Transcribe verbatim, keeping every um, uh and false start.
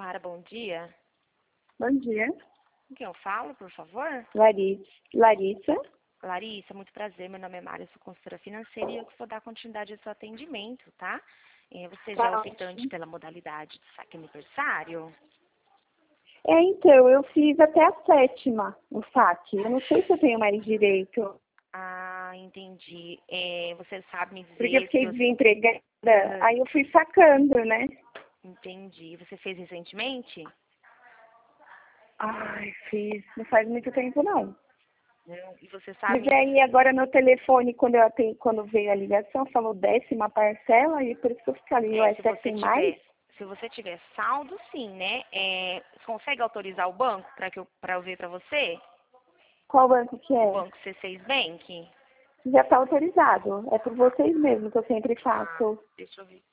Mara, bom dia. Bom dia. Com quem eu falo, por favor? Larissa. Larissa. Larissa, muito prazer. Meu nome é Mara, eu sou consultora financeira e eu que vou dar continuidade ao seu atendimento, tá? É, você já é Tá optante ótimo. pela modalidade de saque aniversário? É, então, eu fiz até a sétima, o saque. Eu não sei se eu tenho mais direito, Ah, entendi. É, você sabe me porque eu dizer se fiquei você... desempregada, Aham, aí eu fui sacando, né? entendi. Você fez recentemente? Ai, fiz. Não faz muito tempo, não. Não. E você Mas sabe... aí agora no telefone, quando, eu atendi, quando veio a ligação, falou décima parcela, e por isso que eu fiquei ali, É, ué, se será que você tem mais? tiver... Se você tiver saldo, sim, né? É, você consegue autorizar o banco para que eu, para eu ver para você? Qual banco que O é? banco C seis Bank? Já está autorizado. É por vocês mesmo que eu sempre Ah, faço. deixa eu ver.